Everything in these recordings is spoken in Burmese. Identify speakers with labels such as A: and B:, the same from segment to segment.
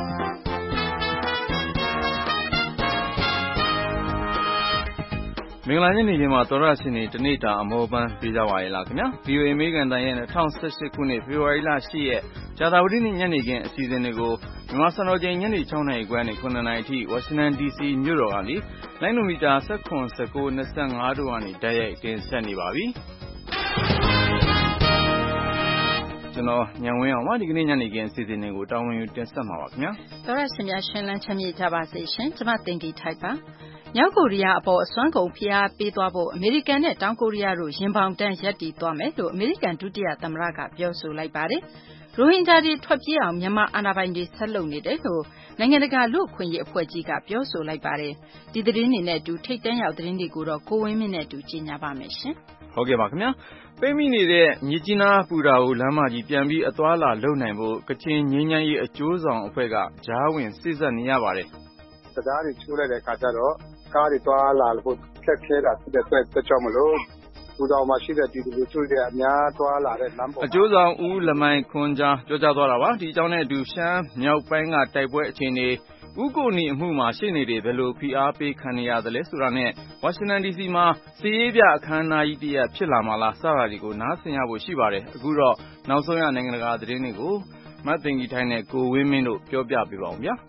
A: မင်္ဂလာညနေခင်းမှာသောရရှင်တွေတနေ့တာအမောပန်းပေးကြပါရဲ့လားခင်ဗျာ VOA အမေရိကန်တန်ရဲ့2018ခုနှစ်ဖေဖော်ဝါရီလ10ရက်ကြာသပတေးနေ့ညနေခင်းအစီအစဉ်တွေကိုမြန်မာစံတော်ချိန်ညနေ6နာရီခွဲနဲ့9နာရီအထိဝါရှင်တန် DC မြို့တော်ကနေလိုင်းနိုမီတာ19 19 25တို့ကနေတိုက်ရိုက်တင်ဆက်နေပါပြီကျွန်တော်ညံဝင်းအောင်ပါဒီကနေ့ညနေခင်းအစီအစဉ်တွေကိုတာဝန်ယူတင်ဆက်မှာပါခင်ဗျာ
B: သောရရှင်များရှင်လန်းချမ်းမြေ့ကြပါစေရှင်ကျွန်မတင်ဒီထိုက်ပါမြောက်ကိုရီးယားအပေါ်အစွမ်းကုန်ဖိအားပေးသွားဖို့အမေရိကန်နဲ့တောင်ကိုရီးယားတို့ရင်ပေါင်တန်းရပ်တည်သွားမယ်လို့အမေရိကန်ဒုတိယသမ္မတကပြောဆိုလိုက်ပါတယ်။ရိုဟင်ဂျာတွေထွက်ပြေးအောင်မြန်မာအာဏာပိုင်တွေဆက်လုပ်နေတယ်လို့နိုင်ငံတကာလူ့အခွင့်အရေးအဖွဲ့ကြီးကပြောဆိုလိုက်ပါတယ်။ဒီသတင်းတွေနဲ့အတူထိပ်တန်းရောက်သတင်းတွေကိုတော့ကိုဝင်းမင်းနဲ့အတူကြီးညာပါမယ်ရှင်
A: ။ဟုတ်ကဲ့ပါခင်ဗျာ။ပိတ်မိနေတဲ့မြစ်ကြီးနားပူတာကိုလမ်းမကြီးပြန်ပြီးအသွားလာလုပ်နိုင်ဖို့ကချင်ငြိမ်းချမ်းရေးအကျိုးဆောင်အဖွဲ့ကကြားဝင်စိတ်ဆက်နေရပါတယ်
C: ။တရားတွေချိုးလိုက်တဲ့အခါကျတော့ကားတွေသွားလာလို့ခက်ခဲတာဖြစ်တဲ့အတွက်ကြောင့်မလို့ပူတော်မှာရှိတဲ့ဒီလူချိုးတွေအများသွားလာတဲ့လမ်းပေါ်
A: အကျိုးဆောင်ဦးလမိုင်ခွန်ကြားပြောကြားသွားတာပါဒီအကြောင်းနဲ့အတူရှမ်းမြောက်ပိုင်းကတိုက်ပွဲအခြေအနေဥကိုနီအမှုမှာရှေ့နေတွေဘယ်လိုဖိအားပေးခံနေရသလဲဆိုတာနဲ့ဝါရှင်တန် DC မှာစီရေးပြအခမ်းအနားကြီးတရက်ဖြစ်လာမှာလားစတာတွေကိုနားဆင်ရဖို့ရှိပါတယ်အခုတော့နောက်ဆုံးရနိုင်ငံတကာသတင်းတွေကိုမတ်သိင်္ဂီထိုင်းနဲ့ကိုဝင်းမင်းတို့ပြောပြပေးပါအောင်ဗျာ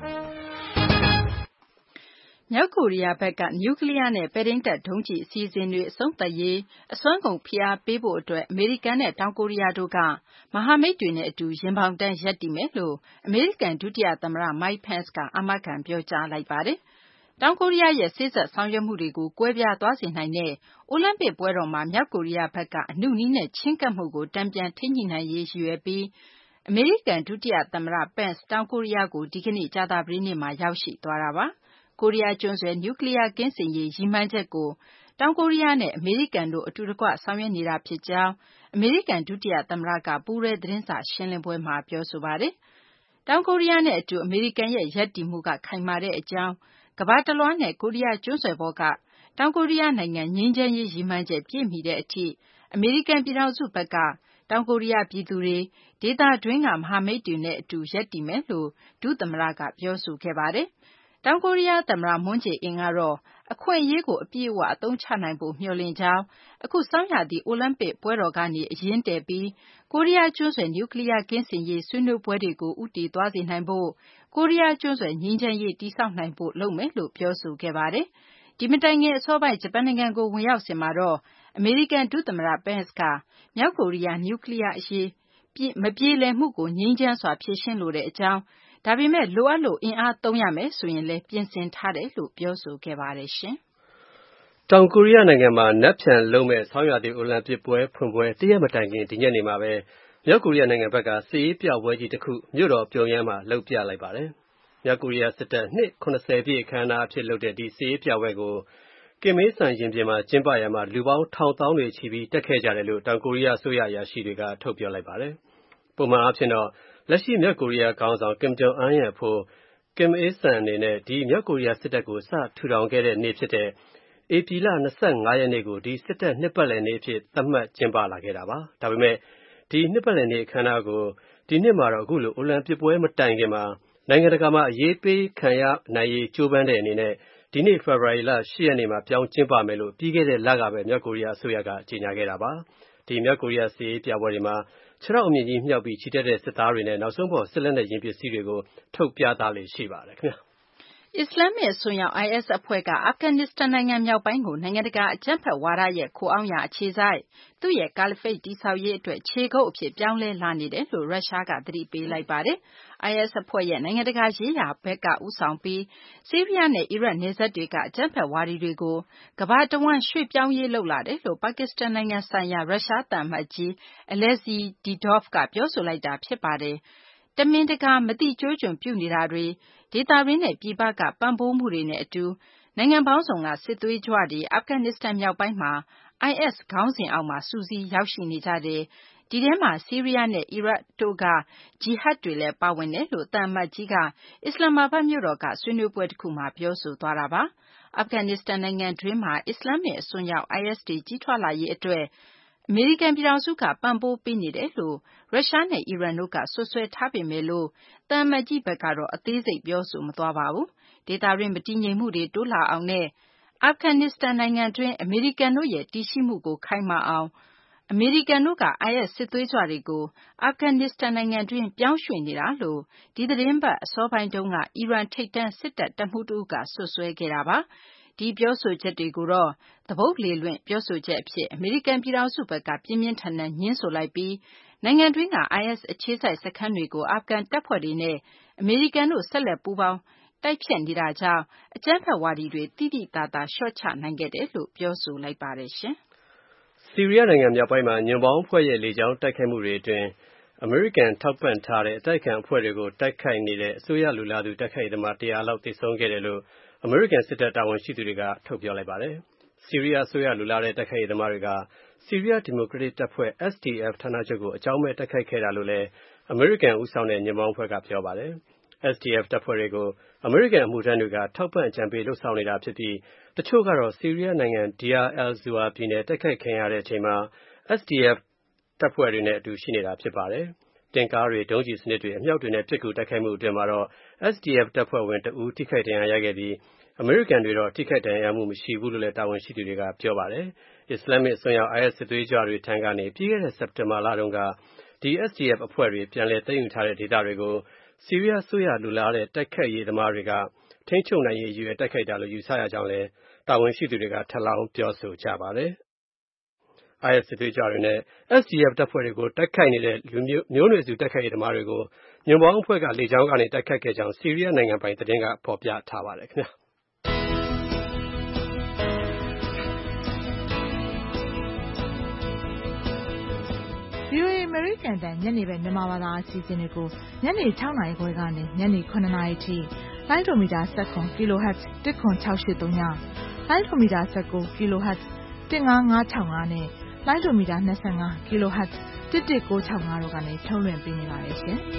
B: မြောက်ကိုရီးယားဘက်ကနျူကလ িয়ার နဲ့ပဲ့ထိန်းတပ်ဒုံးကျည်အစီအစဉ်တွေအဆုံးသတ်ရေးအစွမ်းကုန်ဖိအားပေးဖို့အတွက်အမေရိကန်နဲ့တောင်ကိုရီးယားတို့ကမဟာမိတ်တွေနဲ့အတူရင်ပေါင်တန်းရပ်တည်မယ်လို့အမေရိကန်ဒုတိယသမ္မတ Mike Pence ကအာမခံပြောကြားလိုက်ပါတယ်။တောင်ကိုရီးယားရဲ့စေ့စပ်ဆောင်ရွက်မှုတွေကိုကွဲပြားသွားစေနိုင်တဲ့အိုလံပစ်ပွဲတော်မှာမြောက်ကိုရီးယားဘက်ကအနုနည်းနဲ့ချဉ်းကပ်မှုကိုတန်ပြန်ထိန်းညှိနိုင်ရေးရည်ရွယ်ပြီးအမေရိကန်ဒုတိယသမ္မတ Pence တောင်ကိုရီးယားကိုဒီကနေ့ကြာသပတေးနေ့မှာရောက်ရှိသွားတာပါ။ကိုရီးယားကျွန်းဆွယ်နျူကလ িয়ার ကင်းစင်ရေးရည်မှန်းချက်ကိုတောင်ကိုရီးယားနဲ့အမေရိကန်တို့အတူတကွဆောင်ရွက်နေတာဖြစ်ကြောင်းအမေရိကန်ဒုတိယသမ္မတကပူးတွဲသတင်းစာရှင်းလင်းပွဲမှာပြောဆိုပါတယ်။တောင်ကိုရီးယားနဲ့အတူအမေရိကန်ရဲ့ရပ်တည်မှုကခိုင်မာတဲ့အကြောင်းကမ္ဘာတလွှားနဲ့ကိုရီးယားကျွန်းဆွယ်ဘောကတောင်ကိုရီးယားနိုင်ငံငြိမ်းချမ်းရေးရည်မှန်းချက်ပြည့်မီတဲ့အထိအမေရိကန်ပြည်ထောင်စုဘက်ကတောင်ကိုရီးယားပြည်သူတွေဒေသတွင်းကမဟာမိတ်တွေနဲ့အတူရပ်တည်မယ်လို့ဒုသမ္မတကပြောဆိုခဲ့ပါတယ်။တောင်ကိုရီးယားသမ္မတမွန်းဂျေအင်ကတော့အခွင့်အရေးကိုအပြည့်အဝအသုံးချနိုင်ဖို့မျှော်လင့်ကြောင်းအခုဆောင်းရာသီအိုလံပစ်ပွဲတော်ကနေအရင်တည်ပြီးကိုရီးယားကျွန်းဆွယ်နျူကလ িয়ার ကင်းစင်ရေးဆွေးနွေးပွဲတွေကိုဦးတည်သွားစေနိုင်ဖို့ကိုရီးယားကျွန်းဆွယ်ငြိမ်းချမ်းရေးတည်ဆောက်နိုင်ဖို့လုပ်မယ်လို့ပြောဆိုခဲ့ပါတယ်။ဒီမတိုင်ခင်အစောပိုင်းဂျပန်နိုင်ငံကိုဝင်ရောက်စဉ်မှာတော့အမေရိကန်ဒုသမ္မတ Pence ကမြောက်ကိုရီးယားနျူကလ িয়ার အရေးမပြေလည်မှုကိုငြိမ်းချမ်းစွာဖြေရှင်းလိုတဲ့အကြောင်းဒါပေမဲ့လိုအပ်လို့အင်အားသုံးရမယ်ဆိုရင်လည်းပြင်ဆင်ထားတယ်လို့ပြောဆိုခဲ့ပါတယ်ရှင်
D: ။တောင်ကိုရီးယားနိုင်ငံမှာနက်ဖြန်လုပ်မဲ့ဆောင်းရာသီအိုလံပစ်ပွဲဖွင့်ပွဲတရက်မတိုင်ခင်ဒီညနေမှာပဲမြောက်ကိုရီးယားနိုင်ငံဘက်ကစစ်ရေးပြပွဲကြီးတစ်ခုမြို့တော်ပြုံယမ်းမှာလုပ်ပြလိုက်ပါတယ်။မြောက်ကိုရီးယားစစ်တပ်နှစ်80ပြည့်အခမ်းအနားအဖြစ်လုပ်တဲ့ဒီစစ်ရေးပြပွဲကိုကင်မေးဆန်ရင်ပြင်မှာကျင်းပရမှာလူပေါင်းထောင်သောင်းတွေချီပြီးတက်ခဲ့ကြတယ်လို့တောင်ကိုရီးယားအစိုးရအရာရှိတွေကထုတ်ပြောလိုက်ပါတယ်။ပုံမှန်အားဖြင့်တော့လက်ရှိမြောက်ကိုရီးယားခေါင်းဆောင်ကင်ဂျုံအန်းရဲ့အဖိုးကင်အေးဆန်အနေနဲ့ဒီမြောက်ကိုရီးယားစစ်တပ်ကိုစထူထောင်ခဲ့တဲ့နေ့ဖြစ်တဲ့ဧပြီလ25ရက်နေ့ကိုဒီစစ်တပ်နှစ်ပတ်လည်နေ့အဖြစ်သတ်မှတ်ကျင်းပလာခဲ့တာပါ။ဒါပေမဲ့ဒီနှစ်ပတ်လည်နေ့အခမ်းအနားကိုဒီနှစ်မှာတော့အခုလိုအိုလံပစ်ပွဲမတိုင်ခင်မှာနိုင်ငံတကာမှာအရေးပေးခံရနိုင်ရေးကြိုးပမ်းတဲ့အနေနဲ့ဒီနေ့ဖေဖော်ဝါရီလ10ရက်နေ့မှာပြောင်းကျင်းပမယ်လို့ပြီးခဲ့တဲ့လကပဲမြောက်ကိုရီးယားအစိုးရကကြေညာခဲ့တာပါ။ဒီမြောက်ကိုရီးယားစစ်ရေးပြပွဲတွေမှာခြေထောက်အမြင့်ကြီးမြှောက်ပြီးချီတက်တဲ့စစ်သားတွေနဲ့နောက်ဆုံးပေါ်စစ်လက်နက်ရင်ပစ္စည်းတွေကိုထုတ်ပြသလေ့ရှိပါတယ်ခင်ဗျာ
B: ။အစ္စလာမစ်အစွန်းရောက် IS အဖွဲ့ကအာဖဂန်နစ္စတန်နိုင်ငံမြောက်ပိုင်းကိုနိုင်ငံတကာအကြမ်းဖက်ဝါဒရဲ့ခိုအောင်းရာအခြေစိုက်သူ့ရဲ့ကာလီဖိတ်တည်ဆောက်ရေးအတွက်ခြေကုပ်အဖြစ်ပြောင်းလဲလာနေတယ်လို့ရုရှားကသတိပေးလိုက်ပါတယ်။ IS အဖွဲ့ရဲ့နိုင်ငံတကာရေးရာဘက်ကဦးဆောင်ပြီးဆီးရီးယားနဲ့အီရတ်နယ်စပ်တွေကအကြမ်းဖက်ဝါဒီတွေကိုကမ္ဘာတဝန်းရွှေ့ပြောင်းရေးလုပ်လာတယ်လို့ပါကစ္စတန်နိုင်ငံဆိုင်ရာရုရှားသံအမတ်ကြီး Alexei Dedov ကပြောဆိုလိုက်တာဖြစ်ပါတယ်။တမင်တကာမသိကျိုးကျွန်ပြုနေတာတွေဒေသတွင်းနဲ့ပြည်ပကပံ့ပိုးမှုတွေနဲ့အတူနိုင်ငံပေါင်းစုံကစစ်သွေးကြွတွေအာဖဂန်နစ္စတန်မြောက်ပိုင်းမှာ IS ခေါင်းစဉ်အောက်မှာစုစည်းရောက်ရှိနေကြတယ်။ဒီထဲမှာဆီးရီးယားနဲ့အီရတ်တို့ကဂျီဟတ်တွေလည်းပါဝင်တယ်လို့သံအမတ်ကြီးကအစ္စလာမ္မာဘတ်မြို့တော်ကဆွေးနွေးပွဲတစ်ခုမှာပြောဆိုသွားတာပါ။အာဖဂန်နစ္စတန်နိုင်ငံတွင်းမှာအစ္စလာမစ်အစွန်းရောက် IS တွေကြီးထွားလာရေးအတွက်အအမေရိကန်ပြည်ထောင်စုကပံ့ပိုးပေးနေတယ်လို့ရုရှားနဲ့အီရန်တို့ကစွပ်စွဲထားပေမဲ့လို့သံအမတ်ကြီးဘက်ကတော့အသေးစိတ်ပြောဆိုမသွားပါဘူး။ဒေသတွင်းမတည်ငြိမ်မှုတွေတိုးလာအောင်နဲ့အာဖဂန်နစ္စတန်နိုင်ငံတွင်းအမေရိကန်တို့ရဲ့တည်ရှိမှုကိုခိုင်မာအောင်အမေရိကန်တို့က IS စစ်သွေးကြွတွေကိုအာဖဂန်နစ္စတန်နိုင်ငံတွင်းပြောင်းရွှေ့နေတာလို့ဒီသတင်းပတ်အစောပိုင်းတုန်းကအီရန်ထိပ်တန်းစစ်တပ်တပ်မှူးတဦးကစွပ်စွဲခဲ့တာပါ။ဒီပြောဆိုချက်တွေကိုတော့သဘုတ်လေလွင့်ပြောဆိုချက်အဖြစ်အမေရိကန်ပြည်ထောင်စုဘက်ကပြင်းပြင်းထန်ထန်ညှင်းဆိုလိုက်ပြီးနိုင်ငံတွင်းက IS အခြေစိုက်စခန်းတွေကိုအာဖဂန်တပ်ဖွဲ့တွေနဲ့အမေရိကန်တို့ဆက်လက်ပူးပေါင်းတိုက်ဖျက်နေတာကြောင့်အကြမ်းဖက်ဝါဒီတွေတိတိတသာလျှော့ချနိုင်ခဲ့တယ်လို့ပြောဆိုလိုက်ပါတယ်ရှင်
D: ။ဆီးရီးယားနိုင်ငံမြောက်ပိုင်းမှာညွန့်ပေါင်းအဖွဲ့ရဲ့လေကြောင်းတိုက်ခိုက်မှုတွေအတွင်းအမေရိကန်ထောက်ပံ့ထားတဲ့အတိုက်အခံအဖွဲ့တွေကိုတိုက်ခိုက်နေတဲ့အစိုးရလူလားသူတိုက်ခိုက်သမား100လောက်သေဆုံးခဲ့တယ်လို့အမေရိကန်စစ်တပ်တာဝန်ရှိသူတွေကထုတ်ပြောလိုက်ပါတယ်။ဆီးရီးယားအစိုးရလူလားတဲ့တိုက်ခိုက်သမားတွေကဆီးရီးယားဒီမိုကရက်တစ်တပ်ဖွဲ့ SDF ဌာနချုပ်ကိုအကြောင်းမဲ့တိုက်ခိုက်ခဲ့တာလို့လည်းအမေရိကန်ဦးဆောင်တဲ့ညွန့်ပေါင်းအဖွဲ့ကပြောပါတယ်။ SDF တပ်ဖွဲ့တွေကိုအမေရိကန်အမှုထမ်းတွေကထောက်ပံ့အကြံပေးလှုပ်ဆောင်နေတာဖြစ်ပြီးတချို့ကတော့ဆီးရီးယားနိုင်ငံ Deir el-Zour ပြည်နယ်တိုက်ခိုက်ခံရတဲ့အချိန်မှာ SDF တပ်ဖွဲ့တွေနဲ့အတူရှိနေတာဖြစ်ပါတယ်။တင်ကားတွေဒုံးကျည်စနစ်တွေအမြောက်တွေနဲ့ပစ်ကူတိုက်ခိုက်မှုအတွင်းမှာတော့ SDF တပ်ဖွဲ့ဝင်တဦးထိခိုက်ဒဏ်ရာရခဲ့ပြီးအမေရိကန်တွေတော့ထိခိုက်ဒဏ်ရာရမှုမရှိဘူးလို့လည်းတာဝန်ရှိသူတွေကပြောပါတယ်။အစ္စလာမစ်အစွန်းရောက် IS စစ်သွေးကြွတွေထံကနေပြီးခဲ့တဲ့စက်တင်ဘာလတုန်းကဒီ SDF အဖွဲ့တွေပြန်လည်သိမ်းယူထားတဲ့ဒေသတွေကိုဆီးရီးယားအစိုးရလူလားတဲ့တိုက်ခိုက်ရေးသမားတွေကထိန်းချုပ်နိုင်ရေးရည်ရွယ်တိုက်ခိုက်တာလို့ယူဆရကြောင်းလည်းတာဝန်ရှိသူတွေကထပ်လောင်းပြောဆိုကြပါတယ်။ IS စစ်သွေးကြွတွေနဲ့ SDF တပ်ဖွဲ့တွေကိုတိုက်ခိုက်နေတဲ့မျိုးနွယ်စုတိုက်ခိုက်ရေးသမားတွေကိုညွန့်ပေါင်းအဖွဲ့ကလေကြောင်းကနေတိုက်ခိုက်ခဲ့ကြောင်းဆီးရီးယားနိုင်ငံပိုင်သတင်းကဖော်ပြထားပါတယ်ခင်ဗျာ။
E: VOA အမေရိကန်တန်ညနေပဲမြန်မာဘာသာအစီအစဉ်တွေကိုညနေ6နာရီခွဲကနေညနေ9နာရီထိလိုင်းဒိုမီတာ17 kHz 10683ညလိုင်းဒိုမီတာ19 kHz 15565နဲ့လိုင်းဒိုမီတာ25 kHz 11965တို့ကနေထုတ်လွှင့်ပေးနေပါတယ်ရှင်။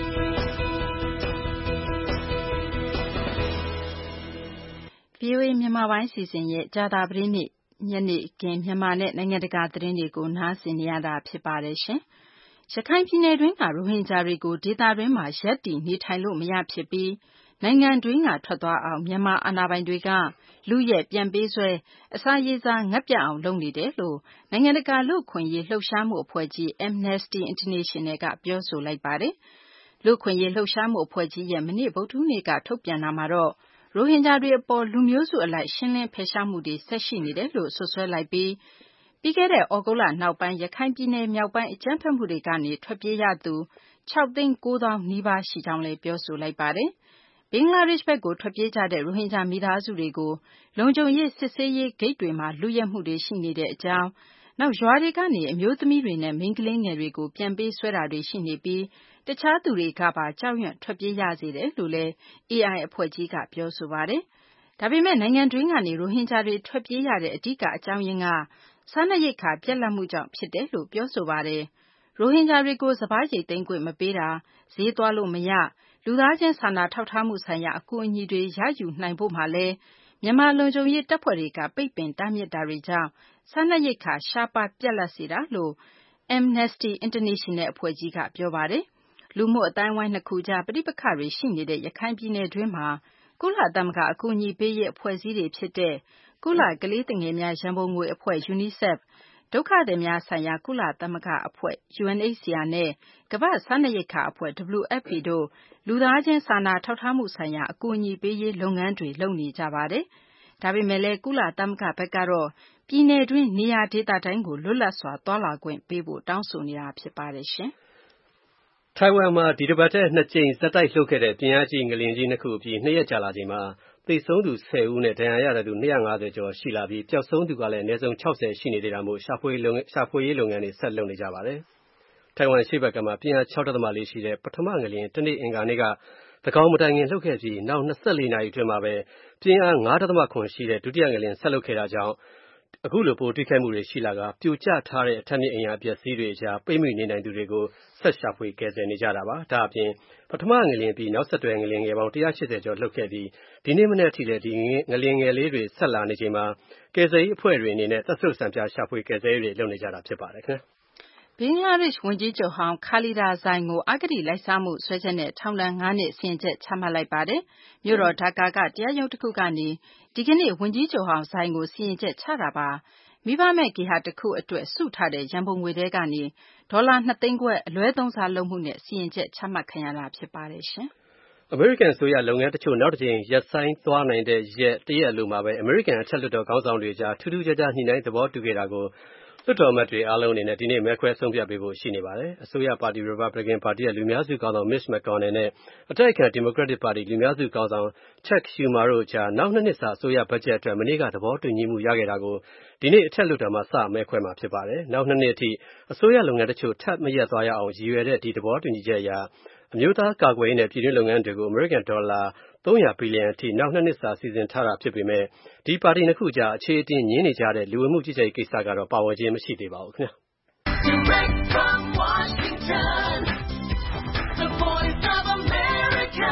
B: VOA မြန်မာပိုင်းစီစဉ်ရဲ့ကြာသပတေးနေ့ညနေခင်းမြန်မာနဲ့နိုင်ငံတကာသတင်းတွေကိုနားဆင်နေရတာဖြစ်ပါတယ်ရှင်။ရခိုင်ပြည်နယ်တွင်းကရိုဟင်ဂျာတွေကိုဒေသတွင်းမှာရပ်တည်နေထိုင်လို့မရဖြစ်ပြီးနိုင်ငံတွင်းကထွက်သွားအောင်မြန်မာအာဏာပိုင်တွေကလူရက်ပြန်ပေးဆွဲအစာရေစာငတ်ပြတ်အောင်လုပ်နေတယ်လို့နိုင်ငံတကာလူ့အခွင့်အရေးလှုပ်ရှားမှုအဖွဲ့ကြီး Amnesty International ကပြောဆိုလိုက်ပါတယ်။လူ့အခွင့်အရေးလှုပ်ရှားမှုအဖွဲ့ကြီးရဲ့မနေ့ဗုဒ္ဓဟူးနေ့ကထုတ်ပြန်တာမှာတော့ရိုဟင်ဂျာတွေအပေါ်လူမျိုးစုအလိုက်ရှင်းလင်းဖယ်ရှားမှုတွေဆက်ရှိနေတယ်လို့ဆွဆွဲလိုက်ပြီးပြီးခဲ့တဲ့ဩဂုတ်လနောက်ပိုင်းရခိုင်ပြည်နယ်မြောက်ပိုင်းအကြမ်းဖက်မှုတွေကနေထွက်ပြေးရသူ6,900,000 နီးပါးရှိကြောင်းလည်းပြောဆိုလိုက်ပါတယ်။ဘင်္ဂလားဒေ့ရှ်ဘက်ကိုထွက်ပြေးကြတဲ့ရိုဟင်ဂျာမိသားစုတွေကိုလုံခြုံရေးစစ်ဆေးရေးဂိတ်တွေမှာလုယက်မှုတွေရှိနေတဲ့အကြောင်းနောက်ရွာတွေကနေအမျိုးသမီးတွေနဲ့မိန်းကလေးငယ်တွေကိုပြန်ပေးဆွဲတာတွေရှိနေပြီးတခြားသူတွေကပါကြောက်ရွံ့ထွက်ပြေးရစေတယ်လို့လည်း AI အဖွဲ့ကြီးကပြောဆိုပါတယ်။ဒါပေမဲ့နိုင်ငံတွင်းကနေရိုဟင်ဂျာတွေထွက်ပြေးရတဲ့အဓိကအကြောင်းရင်းကစားနပ်ရိက္ခာပြတ်လတ်မှုကြောင့်ဖြစ်တယ်လို့ပြောဆိုပါတယ်။ရိုဟင်ဂျာတွေကိုစပါးရိတ်သိမ်းခွင့်မပေးတာဈေးသွားလို့မရလူသားချင်းစာနာထောက်ထားမှုဆိုင်ရာအကူအညီတွေရယူနိုင်ဖို့မှာလဲမြန်မာလုံခြုံရေးတပ်ဖွဲ့တွေကပိတ်ပင်တားမြစ်တာတွေကြောင့်စားနပ်ရိက္ခာရှားပါးပြတ်လတ်စေတာလို့ Amnesty International အဖွဲ့ကြီးကပြောပါတယ်။လူမှုအတိုင်းဝိုင်းနှစ်ခုကြားပဋိပက္ခတွေရှိနေတဲ့ရခိုင်ပြည်နယ်တွင်းမှာကုလသမဂ္ဂအကူအညီပေးရေးအဖွဲ့အစည်းတွေဖြစ်တဲ့ကုလကလေးသူငယ်များရန်ပုံငွေအဖွဲ့ UNICEF ဒုက္ခသည်များဆိုင်ရာကုလသမဂ္ဂအဖွဲ့ UNHCR နဲ့ကမ္ဘာ့စားနပ်ရိက္ခာအဖွဲ့ WFP တို့လူသားချင်းစာနာထောက်ထားမှုဆိုင်ရာအကူအညီပေးရေးလုပ်ငန်းတွေလုပ်နေကြပါတယ်။ဒါပေမဲ့လည်းကုလသမဂ္ဂဘက်ကတော့ပြည်နယ်တွင်းနေရာဒေသတိုင်းကိုလွတ်လပ်စွာသွားလာခွင့်ပေးဖို့တောင်းဆိုနေတာဖြစ်ပါတယ်ရှင်
D: ။ထိုင်ဝမ်မှာဒီတစ်ပတ်ထဲ2ကြိမ်ဆက်တိုက်လှုပ်ခဲ့တဲ့ပြင်းအားကြီးငလျင်ကြီး2ခုအပြီး2ရက်ကြာလာချိန်မှာသေဆုံးသူ10ဦးနဲ့ဒဏ်ရာရတဲ့သူ250ကျော်ရှိလာပြီးပျောက်ဆုံးသူကလည်းအနည်းဆုံး60ရှိနေသေးတာမို့ရှာဖွေရေးလုပ်ငန်းတွေဆက်လုပ်နေကြပါတယ်။ထိုင်ဝမ်အရှေ့ဘက်ကမှာပြင်းအား 6.4 ရှိတဲ့ပထမငလျင်တနေ့အင်္ဂါနေ့ကသန်းခေါင်မတိုင်ခင်လှုပ်ခဲ့ပြီးနောက်24နာရီအတွင်းမှာပဲပြင်းအား 5.7 ရှိတဲ့ဒုတိယငလျင်ဆက်လှုပ်ခဲ့တာကြောင့်အခုလိုပိုထိခိုက်မှုတွေရှိလာကပြိုကျထားတဲ့အထက်မြင့်အိမ်ယာပျက်စီးတွေအကြားပိတ်မိနေနိုင်သူတွေကိုဆက်ရှာဖွေကယ်ဆယ်နေကြတာပါ။ဒါအပြင်ပထမငလျင်ပြီးနောက်ဆက်တွဲငလျင်ငယ်ပေါင်း180ကျော်လှုပ်ခဲ့ပြီးဒီနေ့မနေ့အထိလည်းဒီငလျင်ငယ်လေးတွေဆက်လာနေချိန်မှာကယ်ဆယ်ရေးအဖွဲ့တွေအနေနဲ့သက်ဆုပ်စံပြရှာဖွေကယ်ဆယ်ရေးတွေလုပ်နေကြတာဖြစ်ပါတယ်ခင်ဗျာ။
B: ဘင်္ဂလားဒေ့ရှ်ဝန်ကြီးချုပ်ဟောင်းခါလီဒါဇိုင်ကိုအဂတိလိုက်စားမှုစွဲချက်နဲ့ထောင်ဒဏ် 5 နှစ်စီရင်ချက်ချမှတ်လိုက်ပါတယ်။မြို့တော်ဒါကာကတရားရုံးတစ်ခုကနေဒီကနေ့ဝန်ကြီးချုပ်ဟောင်းဇိုင်ကိုစီရင်ချက်ချတာပါ။မိဘမဲ့ဂေဟာတစ်ခုအတွက်စုထားတဲ့ရန်ပုံငွေထဲကနေဒေါ်လာ 2 သိန်းခွဲအလွဲသုံးစားလုပ်မှုနဲ့စီရင်ချက်ချမှတ်ခံရတာဖြစ်ပါတယ်ရှင်။
D: အမေရိကန်အစိုးရလုပ်ငန်းတချို့နောက်တစ်ကြိမ်ရပ်ဆိုင်းသွားနိုင်တဲ့တစ်ရက်အလိုမှာပဲအမေရိကန်အထက်လွှတ်တော်ခေါင်းဆောင်တွေကြားထူးထူးခြားခြားညှိနှိုင်းသဘောတူခဲ့တာကိုလွှတ်တော်အမတ်တွေအားလုံးအနေနဲ့ဒီနေ့မဲခွဲဆုံးဖြတ်ပေးဖို့ရှိနေပါတယ်။အစိုးရပါတီ Republican ပါတီရဲ့လူများစုခေါင်းဆောင် Mitch McConnell နဲ့အတိုက်အခံ Democratic ပါတီလူများစုခေါင်းဆောင် Chuck Schumer တို့ကြားနောက်2 နှစ်စာအစိုးရဘတ်ဂျက်အတွက်မနေ့ကသဘောတူညီမှုရခဲ့တာကိုဒီနေ့အထက်လွှတ်တော်မှာစမဲခွဲမှာဖြစ်ပါတယ်။နောက်2 နှစ်အထိအစိုးရလုပ်ငန်းတချို့ထပ်မရပ်သွားရအောင်ရည်ရွယ်တဲ့ဒီသဘောတူညီချက်အရအမျိုးသားကာကွယ်ရေးနဲ့ပြည်တွင်းလုပ်ငန်းတွေကိုအမေရိကန်ဒေါ်လာ300 ဘီလီယံအထိနောက်2 နှစ်စာစီစဉ်ထားတာဖြစ်ပေမဲ့ဒီပါတီနှစ်ခုကြားအခြေအတင်ညင်းနေကြတဲ့လူဝင်မှုကြီးကြပ်ရေးကိစ္စကတော့ပါဝင်ခြင်းမရှိသေးပါဘူးခင်ဗျာ။ Direct from Washington, the voice of America,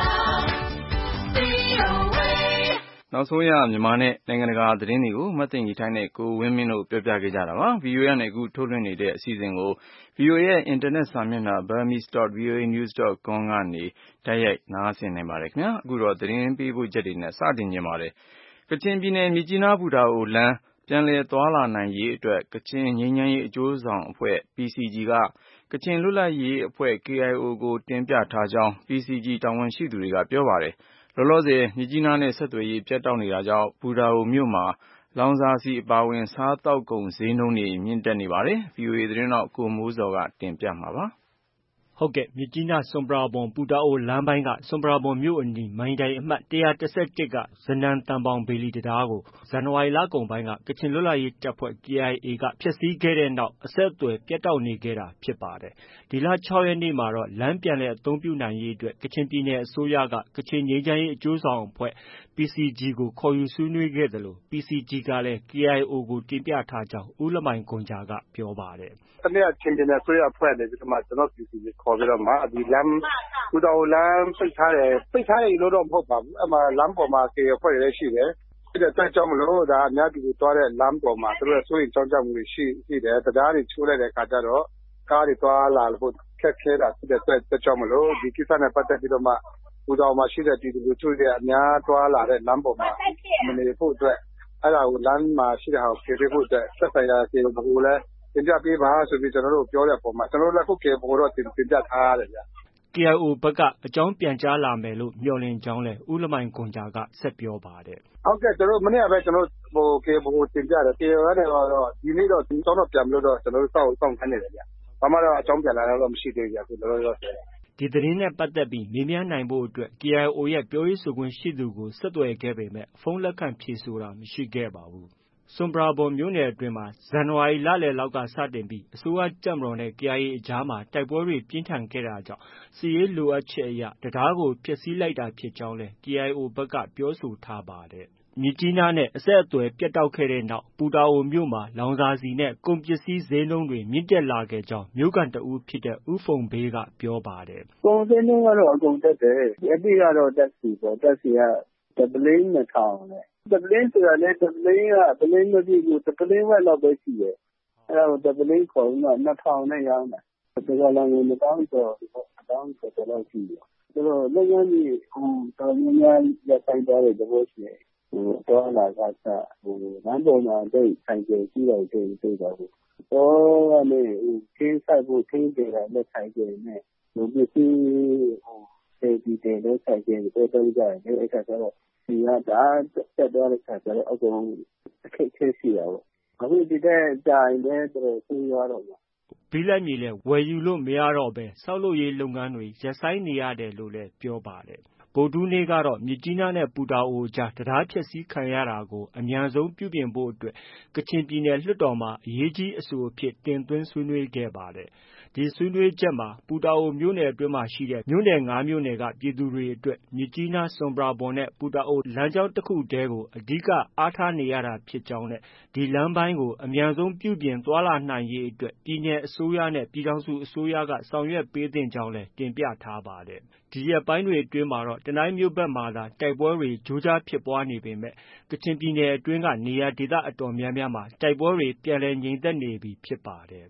A: VOA နောက်ဆုံးရမြန်မာနဲ့နိုင်ငံတကာသတင်းတွေကိုမသိင်ကြီးထိုင်းနဲ့ကိုဝင်းမင်းတို့ပြောပြခဲ့ကြတာပါ။ VOA နဲ့အခုထုတ်လွှင့်နေတဲ့အစီအစဉ်ကို VOA ရဲ့အင်တာနက်စာမျက်နှာ burmese.voanews.com ကနေတိုက်ရိုက်နားဆင်နိုင်ပါတယ်ခင်ဗျာ။အခုတော့သတင်းပေးပို့ချက်တွေနဲ့စတင်ကြပါမယ်။ကချင်ပြည်နယ်မြစ်ကြီးနားဘူတာအိုလမ်းပြန်လည်သွားလာနိုင်ရေးအတွက်ကချင်ငြိမ်းချမ်းရေးအကျိုးဆောင်အဖွဲ့ PCG ကကချင်လွတ်လပ်ရေးအဖွဲ့ KIO ကိုတင်ပြထားကြောင်း PCG တာဝန်ရှိသူတွေကပြောပါတယ်။လောလောဆယ်မြစ်ကြီးနားနဲ့ဆက်သွယ်ရေးပြတ်တောက်နေတာကြောင့်ဘူတာအိုမြို့မှာလောင်စာဆီအပါအဝင်စားသောက်ကုန်ဈေးနှုန်းတွေမြင့်တက်နေပါတယ်။ VOA သတင်းထောက်ကိုမိုးဇော်ကတင်ပြမှာပါ။
F: မြစ်ကြီးနား-ဆွမ်ပရာဘွမ်-ပူတာအိုလမ်းပိုင်းကဆွမ်ပရာဘွမ်မြို့အနီးမိုင်တိုင်အမှတ် 111ကဇနန်သံဘောင်ဘေလီတံတားကိုဇန်နဝါရီလကုန်ပိုင်းကကချင်လွတ်လပ်ရေးတပ်ဖွဲ့ KIA ကဖျက်ဆီးခဲ့တဲ့နောက်အဆက်အသွယ်ပြတ်တောက်နေခဲ့တာဖြစ်ပါတယ်။ဒီလ 6 ရက်နေ့မှာတော့လမ်းပြန်လည်အသုံးပြုနိုင်ရေးအတွက်ကချင်ပြည်နယ်အစိုးရကကချင်ငြိမ်းချမ်းရေးအကျိုးဆောင်အဖွဲ့ PCG ကိုခေါ်ယူဆွေးနွေးခဲ့သလို PCG ကလည်း KIO ကိုတင်ပြထားကြောင်းဦးလမိုင်ဂွမ်ဂျာကပြောပါတယ်။
C: "တနေ့ကချင်းပြည်နယ်အစိုးရအဖွဲ့နေပြီးတော့မှကျွန်တော် PCG ခေါ်ပြီးတော့မှဒီလမ်းဘူတာအိုလမ်းပိတ်ထားတယ်လို့တော့မဟုတ်ပါဘူး။အဲ့မှာလမ်းပေါ်မှာ KIO အဖွဲ့တွေလည်းရှိတယ်။ဖြစ်တဲ့အတွက်ကြောင့်မလို့ဒါအများပြည်သူသွားတဲ့လမ်းပေါ်မှာသူတို့စိုးရိမ်ကြောင့်ကြမှုတွေရှိတယ်။တရားတွေချိုးလိုက်တဲ့အခါကျတော့ကားတွေသွားလာဖို့ခက်ခဲတာဖြစ်တဲ့အတွက်ကြောင့်မလို့ဒီကိစ္စနဲ့ပတ်သက်ပြီးတော့မှဘူတာအိုမှာရှိတဲ့ပြည်သူလူထုတွေအများသွားလာတဲ့လမ်းပေါ်မှာမနေဖို့အတွက်အဲ့ဒါကိုလမ်းမှာရှိတဲ့ဟာကိုဖြေပေးဖို့အတွက်သက်ဆိုင်ရာKIOကိုလည်းတင်ပြပေးပါဆိုပြီးကျွန်တော်တို့ပြောတဲ့အပေါ်မှာကျွန်တော်တို့လည်းခု KIOကိုတော့တင်ပြထားရတယ်ဗျ။
F: KIO ဘက်ကအကြောင်းပြန်ကြားလာမယ်လို့မျှော်လင့်ကြောင်းလည်းဦးလမိုင်ဂွမ်ဂျာကဆက်ပြောပါတယ်။
C: "ဟုတ်ကဲ့ကျွန်တော်မနေ့ကပဲKIOကိုတင်ပြတယ်KIOကနေတော့ဒီနေ့တော့ကျွန်တော်ပြန်မလို့တော့ကျွန်တော်တို့စောင့်ခိုင်းနေတယ်ဗျ။ဘာမှတော့အကြောင်းပြန်လာတော့မရှိသေးဘူးဗျအခုလောလောဆယ်။
F: ဒီသတင်းနဲ့ပတ်သက်ပြီးမေးမြန်းနိုင်ဖို့အတွက် KIO ရဲ့ပြောရေးဆိုခွင့်ရှိသူကိုဆက်သွယ်ခဲ့ပေမဲ့ဖုန်းလက်ခံဖြေဆိုတာမရှိခဲ့ပါဘူး။ဆွမ်ပရာဘွမ်မြို့နယ်အတွင်းမှာဇန်နဝါရီလလယ်လောက်ကစတင်ပြီးအစိုးရတပ်မတော်နဲ့ KIA အကြားမှာတိုက်ပွဲတွေပြင်းထန်ခဲ့တာကြောင့်စစ်ရေးလိုအပ်ချက်အရတံတားကိုဖျက်ဆီးလိုက်တာဖြစ်ကြောင်းလည်း KIO ဘက်ကပြောဆိုထားပါတယ်။မြစ်ကြီးနားနဲ့အဆက်အသွယ်ပြတ်တောက်ခဲ့တဲ့နောက်ပူတာအိုမြို့မှာလောင်စာဆီနဲ့ကုန်ပစ္စည်းဈေးနှုန်းတွေမြင့်တက်လာခဲ့ကြောင်းမြို့ခံတစ်ဦးဖြစ်တဲ့ဦးဖုန်ဘေးကပြောပါတယ်
G: ။ကုန်ဈေးနှုန်းကတော့အကုန်တက်တယ်။အဓိကတော့ဓာတ်ဆီပေါ့။ဓာတ်ဆီကတစ်ပုလင်း 2000နဲ့တစ်ပုလင်းဆိုတာလည်းတစ်ပုလင်းကပုလင်းမပြည့်ဘူးတစ်ပုလင်းဝက်လောက်ပဲရှိတယ်။အဲ့ဒါကိုတစ်ပုလင်းခေါ်ပြီးမှ2000နဲ့ရောင်းတာ။တစ်ဂါလံကို1000ကျော်လောက်ရှိတယ်။ဆိုတော့လုပ်ငန်းကြီးတော်များများရပ်ဆိုင်းသွားတဲ့သဘောရှိတယ်။သွားလာကစလမ်းပေါ်မှာဆိုင်ကယ်စီးတာတွေသိတာပေါ့။တော့ကနေခင်းစိုက်ဖို့ခင်းကြတာလက်ဆိုင်ကယ်နဲ့ပစ္စည်းဒီတဲ့လက်ဆိုင်ကယ်တွေတော့ကြတယ်အဲ့ခါကျတော့ဒီကဒါတက်သွားတဲ့ခါကျတော့အကုန်အခက်အခဲရှိတာပေါ့။အခုဒီတဲ့ကြာရင်လည်းတော်တော်ဆိုးရွားတော့မှာ
F: ။ဘိလိုက်မြေလည်းဝယ်ယူလို့မရတော့ပဲဆောက်လုပ်ရေးလုပ်ငန်းတွေရပ်ဆိုင်းနေရတယ်လို့လည်းပြောပါတယ်။ဗုဒ္ဓဟူးနေ့ကတော့မြစ်ကြီးနားနဲ့ပူတာအိုအကြားတံတားဖျက်ဆီးခံရတာကိုအမြန်ဆုံးပြုပြင်ဖို့အတွက်ကချင်ပြည်နယ်လွှတ်တော်မှာအရေးကြီးအဆိုအဖြစ်တင်သွင်းဆွေးနွေးခဲ့ပါတယ်။ဒီဆွေးနွေးချက်မှာပူတာအိုမြို့နယ်အတွင်းမှာရှိတဲ့မြို့နယ် 5 မြို့နယ်ကပြည်သူတွေအတွက်မြစ်ကြီးနားဆွမ်ပရာဘွမ်နဲ့ပူတာအိုလမ်းကြောင်းတစ်ခုတည်းကိုအဓိကအားထားနေရတာဖြစ်ကြောင်းနဲ့ဒီလမ်းပိုင်းကိုအမြန်ဆုံးပြုပြင်သွားလာနိုင်ရေးအတွက်ပြည်နယ်အစိုးရနဲ့ပြည်ထောင်စုအစိုးရကဆောင်ရွက်ပေးသင့်ကြောင်းလည်းတင်ပြထားပါတယ်။ဒီရက်ပိုင်းတွေအတွင်းမှာတော့တနိုင်းမြို့ဘက်မှာသာတိုက်ပွဲတွေကြိုးကြားဖြစ်ပွားနေပေမဲ့ကချင်ပြည်နယ်အတွင်းကနေရာဒေသအတော်များများမှာတိုက်ပွဲတွေပြန်လည်ငြိမ်သက်နေပြီဖြစ်ပါတယ်။
A: ကု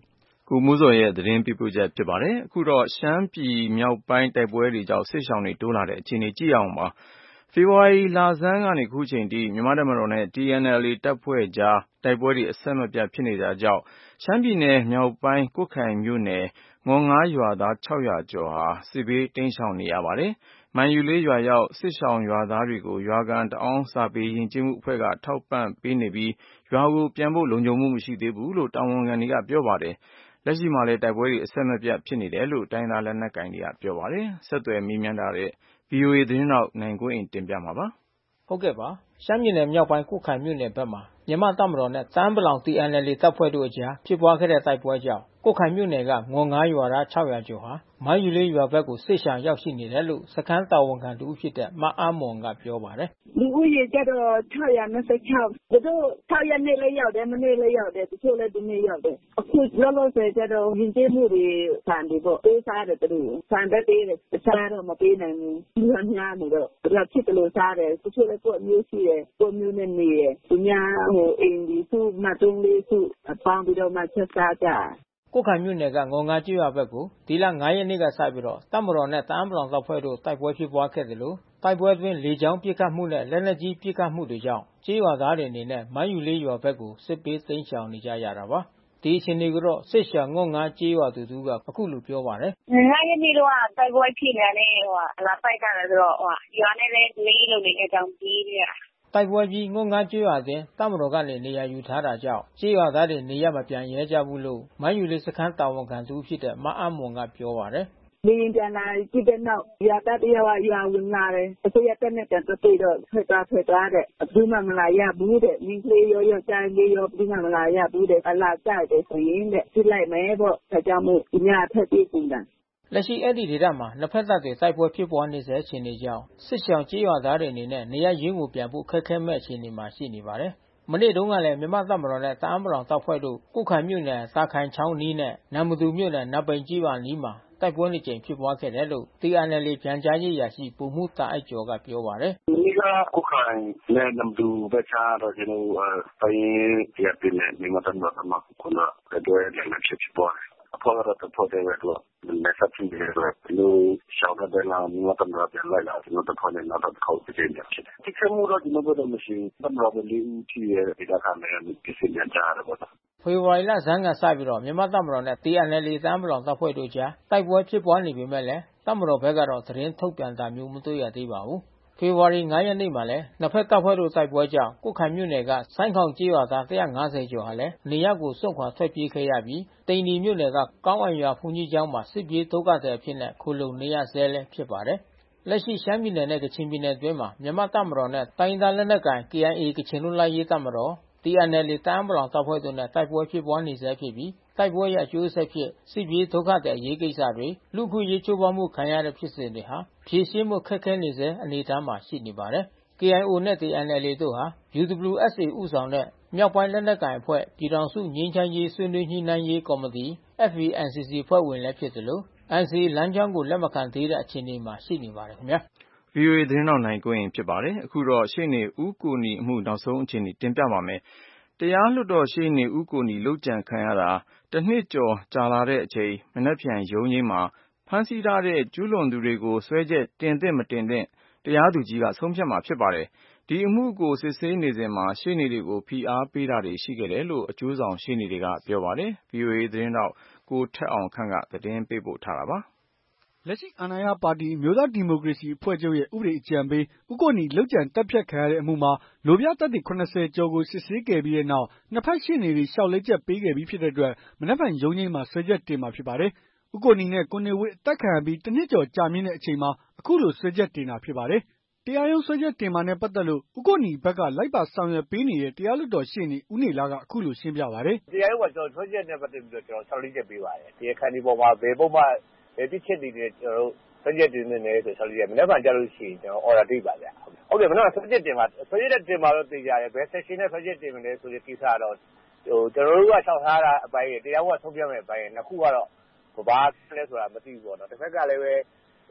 A: ကိုမိုးဇော်ရဲ့သတင်းပေးပို့ချက်ဖြစ်ပါတယ်။အခုတော့ရှမ်းပြည်မြောက်ပိုင်းတိုက်ပွဲတွေကြောင့်စစ်ရှောင်တွေတိုးလာတဲ့အခြေအနေကြည့်အောင်ပါ။ဖေဖော်ဝါရီလဆန်းကနေခုချိန်ထိမြန်မာတပ်မတော်နဲ့ TNLA တပ်ဖွဲ့ကြားတိုက်ပွဲတွေအဆက်မပြတ်ဖြစ်နေတာကြောင့်ရှမ်းပြည်နယ်မြောက်ပိုင်းကွတ်ခိုင်မြို့နယ်ငေါ်ငါးရွာသား600ကျော်ဟာစစ်ဘေးတိမ်းရှောင်နေရပါတယ်။မိုင်ယူလေးရွာရောက်စစ်ရှောင်ရွာသားတွေကိုရွာခံတအောင်းစာပေယဉ်ကျေးမှုအဖွဲ့ကထောက်ပံ့ပေးနေပြီးရွာကိုပြန်ဖို့လုံခြုံမှုမရှိသေးဘူးလို့တာဝန်ခံတွေကပြောပါတယ်။လက်ရှိမှာလည်းတိုက်ပွဲတွေအဆက်မပြတ်ဖြစ်နေတယ်လို့တိုင်းရင်းသားလက်နက်ကိုင်တွေကပြောပါတယ်။ဆက်သွယ်မေးမြန်းထားတဲ့ VOA သတင်းထောက်နိုင်ကွန်းအိန်တင်ပြမှာပါ
H: ။ဟုတ်ကဲ့ပါရှမ်းပြည်နယ်မြောက်ပိုင်းကွတ်ခိုင်မြို့နယ်ဘက်မှာမြန်မာတပ်မတော်နဲ့တန်းပလောင် TNLA တပ်ဖွဲ့တို့အကြားဖြစ်ပွားခဲ့တဲ့တိုက်ပွဲကြောင့်ကွတ်ခိုင်မြို့နယ်ကငေါ်ငါးရွာသား600ကျော်ဟာမိုင်းယူလေးရွာဘက်ကိုစစ်ရှောင်ရောက်ရှိနေတယ်လို့စခန်းတာဝန်ခံတူဖြစ်တဲ့မအားမွန်ကပြောပါတယ်
I: ။လူဦးရေကျတော့626သူတို့6ရက်နေ့လည်းရောက်တယ်မနေ့လည်းရောက်တယ်တချို့လည်းဒီနေ့ရောက်တယ်အခုလောလောဆယ်ကျတော့ယဉ်ကျေးမှုတွေဆန်တွေပေါ့ပေးစားတယ်သူတို့ဆန်ပဲပေးတယ်တခြားတော့မပေးနိုင်ဘူးလူများနေတော့သူတို့ဖြစ်တယ်လို့စားတယ်တချို့လည်းကိုယ်မျိုးရှိတယ်ကိုယ်မျိုးနဲ့နေတယ်သူများအိမ်ဒီစုမတုံးလေးစုပေါင်းပြီးတော့မှချက်စားကြ
H: ကွတ်ခိုင်မြို့နယ်ကငေါ်ငါးကျွော်ဘက်ကိုဒီလ9ရက်နေ့ကစပြီးတော့တပ်မတော်နဲ့တအန်းပလောင်တပ်ဖွဲ့တို့တိုက်ပွဲဖြစ်ပွားခဲ့တယ်လို့တိုက်ပွဲအတွင်းလေကြောင်းပစ်ခတ်မှုနဲ့လက်နက်ကြီးပစ်ခတ်မှုတွေကြောင့်ကျေးရွာသားတွေအနေနဲ့မိုင်းယူလေးရွာဘက်ကိုစစ်ပေးသိမ်းရှောင်နေကြရတာပါဒီအချိန်တွေကိုတော့စစ်ရှောင်ငေါ်ငါးကျေးရွာသူကအခုလိုပြောပါတယ်
I: 9ရက်နေ့တော့တိုက်ပွဲဖြစ်နေတယ်လာတိုက်ကြတယ်ဆိုတော့ရွာနဲ့လည်းလေးလုံးနေတဲ့အကြောင်းကြီးပြ
H: တိုက်ပွဲကြီးငုံငါးကျွော်အတွင်းတပ်မတော်ကနေနေရာယူထားတာကြောင့်ကျေးရွာသားတွေနေရမပြန်ရဲကြဘူးလို့မိုင်းယူလေးစခန်းတာဝန်ခံသူဖြစ်တဲ့မအားမွန်ကပြောပါတယ်
I: လေရင်ပြန်လာကြည့်တဲ့နောက်ရွာသားတယောက်ရွာဝင်လာတယ်အစိုးရတက်နဲ့တက်တွေ့တော့ထွက်သွားတဲ့ဘူးမလာရဘူးတဲ့မိကလေးရောကြိုင်လေးရောဘူးမလာရဘူးတဲ့အလားကြတယ်ဆိုရင်တဲ့ပြလိုက်မယ်ပေါ့ဒါကြောင့်မို့ဒီညထပ်ပြေးကုန်တာ
H: လက်ရှိအဲ့ဒီဒေသမှာနှစ်ဖက်တပ်တွေတိုက်ပွဲဖြစ်ပွားနေစေအခြေအနေကြောင့်စစ်ရှောင်ကျေးရွာသားတွေအနေနဲ့နေရရင်းကိုပြန်ဖို့ခက်ခဲမဲ့အခြေအနေမှာရှိနေပါတယ်။မနေ့တုန်းကလည်းမြန်မာတပ်မတော်နဲ့တအန်းပလောင်တပ်ဖွဲ့တို့ကုခိုင်မြို့နယ်တာခိုင်ချောင်းနီးနဲ့နမ်မတူမြို့နယ်နပိန်ကြီးပါနီးမှာတိုက်ပွဲနှစ်ကြိမ်ဖြစ်ပွားခဲ့တယ်လို့ TNLA ပြန်ကြားရေးရာရှိပုံမှုတာအိုက်ကျော်ကပြောပါတယ်
G: ။ဒီကကုခိုင်နဲ့နမ်တူဘက်ခြားတော့ကျွန်တော်တိုင်းရပြည်နယ်မြန်မာတပ်မတော်မှာခုနကတော့လည်းဖြစ်ပွားတယ်။အဖွဲ့ကတော့ပေါ်တယ်တော့လက်ဆက်ကြည့်တယ်လို့လူရှောင်းတဲ့လာမြန်မာတပ်မတော်ပြန်လိုက်လာကျွန်တော်တို့ခေါ်နေတော့ခေါက်ပြင်းနေဖြစ်တယ်။ဒီကမှုတော့ကျွန်တော်တို့မရှိတပ်မတော်လေးဦးထီရဲ့ဒေသခံတွေပြည့်စုံကြတယ်ပေါ့
H: ။ဖေဖော်ဝါရီလဆန်းကစပြီးတော့မြန်မာတပ်မတော်နဲ့ TNLA တအန်းပလောင်တပ်ဖွဲ့တို့ကြားတိုက်ပွဲဖြစ်ပွားနေပေမဲ့လည်းတပ်မတော်ဘက်ကတော့သတင်းထုတ်ပြန်တာမျိုးမတွေ့ရသေးပါဘူး။ဖေဖော်ဝါရီ9ရက်နေ့မှာလည်းနှစ်ဖက်တပ်ဖွဲ့တို့တိုက်ပွဲကြောင့်ကုခိုင်မြို့နယ်ကဆိုင်းခေါင်ကျေးရွာသား150ကျော်ဟာလည်းနေရပ်ကိုစွန့်ခွာထွက်ပြေးခဲ့ရပြီးတိန်နီမြို့နယ်ကကောင်းအံရွာဘုန်းကြီးကျောင်းမှာစစ်ပြေးဒုက္ခသည်အဖြစ်နဲ့ခိုလုံနေရဆဲလည်းဖြစ်ပါတယ်။လက်ရှိရှမ်းပြည်နယ်နဲ့ကချင်ပြည်နယ်အတွင်းမှာမြန်မာတပ်မတော်နဲ့တိုင်းဒေသလက်နက်ကိုင် KIA ကချင်လွတ်လပ်ရေးတပ်မတော် TNLA တအန်းပလောင်တပ်ဖွဲ့တို့နဲ့တိုက်ပွဲဖြစ်ပွားနေဆဲဖြစ်ပြီးတိုက်ပွဲရဲ့အကျိုးဆက်ဖြစ်စစ်ပြေးဒုက္ခသည်အရေးကိစ္စတွေလူခွင့်ရေးချိုးဖောက်မှုခံရတဲ့ဖြစ်စဉ်တွေဟာဖြေရှင်းမှုခက်ခဲနေစေအနေအထားမှာရှိနေပါတယ်။ KIO နဲ့ TNLA တို့ဟာ UWSA ဦးဆောင်တဲ့မြောက်ပိုင်းလက်နက်ကိုင်အဖွဲ့ပြည်ထောင်စုငြိမ်းချမ်းရေးဆွေးနွေးညှိနှိုင်းရေးကော်မတီ FPNCC အဖွဲ့ဝင်လည်းဖြစ်သလို NCA လမ်းကြောင်းကိုလက်မခံသေးတဲ့အခြေအနေမှာရှိနေပါတယ်ခင်ဗျာ
A: ။ VOA သတင်းတော်နိုင်ကွင်းဖြစ်ပါတယ်။အခုတော့ရှေ့နေဦးကိုနီအမှုနောက်ဆုံးအခြေအနေတင်ပြပါမယ်။တရားလွှတ်တော်ရှေ့နေဦးကိုနီလုပ်ကြံခံရတာတစ်နှစ်ကျော်ကြာလာတဲ့အချိန်မနက်ဖြန်ရုံးချိန်းမှာဖမ်းဆီးထားတဲ့ကျူးလွန်သူတွေကိုစွဲချက်တင်သင့်မတင်သင့်တရားသူကြီးကဆုံးဖြတ်မှာဖြစ်ပါတယ်။ဒီအမှုကိုစစ်ဆေးနေစဉ်မှာရှေ့နေတွေကိုဖိအားပေးတာတွေရှိခဲ့တယ်လို့အကျိုးဆောင်ရှေ့နေတွေကပြောပါတယ်။ VOA သတင်းထောက်ကိုထက်အောင်ခန့်ကသတင်းပေးပို့ထားတာပါ
J: ။လက်ရှိအာဏာရပါတီအမျိုးသားဒီမိုကရေစီအဖွဲ့ချုပ်ရဲ့ဥပဒေအကြံပေးဦးကိုနီလုပ်ကြံတပ်ဖြတ်ခံရတဲ့အမှုမှာလိုပြသက်သေ80ကျော်ကိုစစ်ဆေးခဲ့ပြီးတဲ့နောက်နှစ်ဖက်ရှေ့နေတွေလျှောက်လဲချက်ပေးခဲ့ပြီးဖြစ်တဲ့အတွက်မနက်ဖြန်ရုံးချိန်းမှာစွဲချက်တင်မှာဖြစ်ပါတယ်။ဦးကိုနီနဲ့ကိုနေဝင်းအသက်ခံရပြီးတစ်နှစ်ကျော်ကြာမြင့်တဲ့အချိန်မှာအခုလိုစွဲချက်တင်တာဖြစ်ပါတယ်။တရားရုံးစွဲချက်တင်မှာနဲ့ပတ်သက်လို့ဦးကိုနီဘက်ကလိုက်ပါဆောင်ရွက်ပေးနေတဲ့တရားလွှတ်တော်ရှေ့နေဦးနေလကအခုလိုရှင်းပြပါတယ်
K: ။တရားရုံးကကျွန်တော်စွဲချက်နဲ့ပတ်သက်ပြီးတော့ကျွန်တော်ဆောက်လေးချက်ပေးပါတယ်။တရားခံဒီပေါ်မှာဘယ်ပုံမှဘယ်ပြစ်ချက်တွေနဲ့ကျွန်တော်တို့စွဲချက်တင်နေတယ်ဆိုဆောက်လေးချက်မနက်ဖြန်ကြာလို့ရှိရင်ကျွန်တော် order date ပါဗျာ။ဟုတ်တယ်မနက်ဖြန်စွဲချက်တင်ပါစွဲချက်တင်ပါတော့သိကြတယ်ဘယ် section နဲ့စွဲချက်တင်မလဲဆိုတဲ့ကိစ္စတော့ကျွန်တော်တို့ကလျှောက်ထားတာအပိုင်းရတရားရုံးကဆုံးဖြတ်မယ့်အပိုင်းရနှစ်ခုကတော့ဘာလဲဆိုတာမသိဘူးပေါ့နော်တစ်ဖက်ကလည်းပဲ